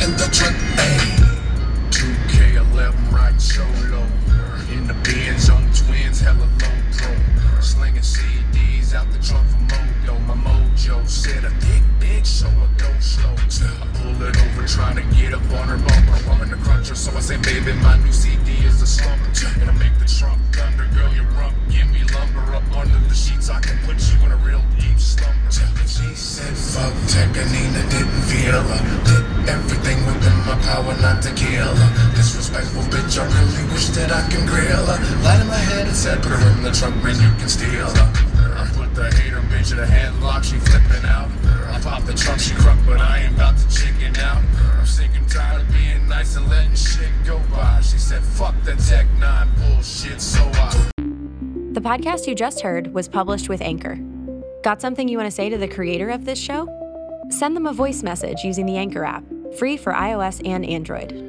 in the truck, ayy. 2K11 riding solo. In the Benz on twins, hella low pro. Slinging CDs out the trunk for Mojo. My mojo said a big, so I go slow. I pull it over trying to get up on her bumper. I'm in the cruncher, so I say, baby, my new CD is a slumber. And I make the trunk thunder, girl, you rump. Give me lumber up under the sheets, I can put you in a real deep slumber. She said, fuck Tekanina, didn't feel her. Did everything within my power not to kill her. Disrespectful bitch, I really wish that I can grill her. Light in my head and said, put her in the trunk, man, you can steal her. I put the hater bitch in a headlock, she flipping out. I pop the trunk, she crunk, but I ain't about to chicken out. I'm sick and tired of being nice and letting shit go by. She said, fuck the Tech 9 bullshit, so I... The podcast you just heard was published with Anchor. Got something you want to say to the creator of this show? Send them a voice message using the Anchor app, free for iOS and Android.